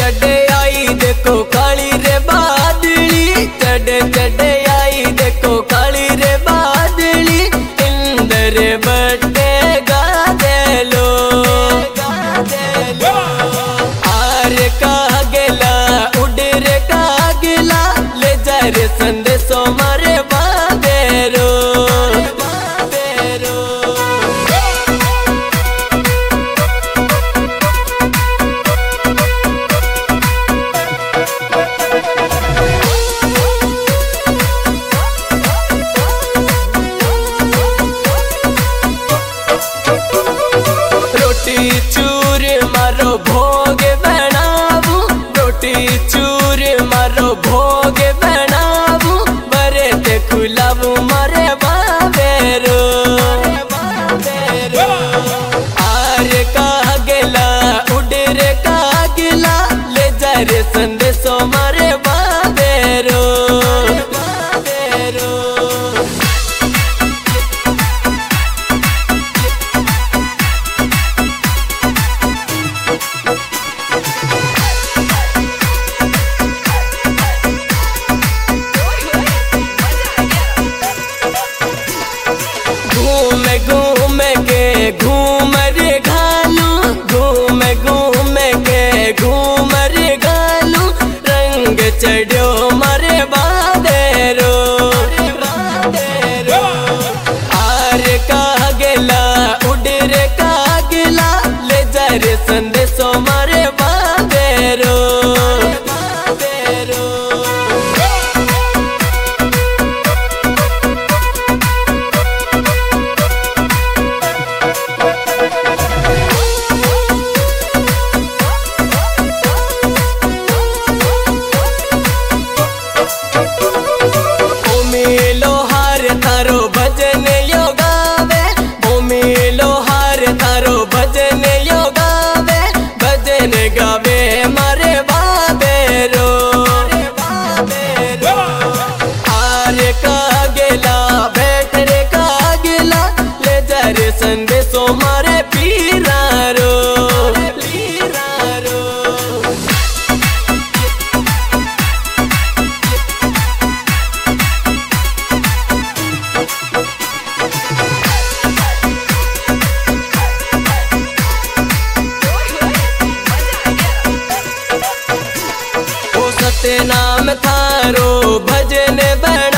चढ़े आई देखो काली रे बादली, चढ़े चढ़े आई देखो काली रे बादली, इंदर बटे गा दे लो। आर का गेला उड़ रे का गेला, ले जा रे संदेशो मारे बादेरो। रोटी चूर मारो भोग बनाबू, रोटी चूर मारो भोग बनाबू, बरे ते खुलाबू मारे बाबेरो। आर का गेला उड़ रे का गेला, ले जा रे संदेशो मारे बाबेरो। घूम घूम के घूम रे घालू, घूम घूम के घूम रे घालू, रंग चढ़ो मारे बादेरो। आर का गेला उड़ रे का गेला, ले जा रे संदेशो मारे बादेरो। थारो भजन यो गावे, भूमि लोहार थारो भजन यो गावे, भजन गावे मारे बाबेरो। आर का गेला बैठ रे का गेला, ले जा रे संदेशो मारे पीरारो। सत्य नाम थारो भजन बना,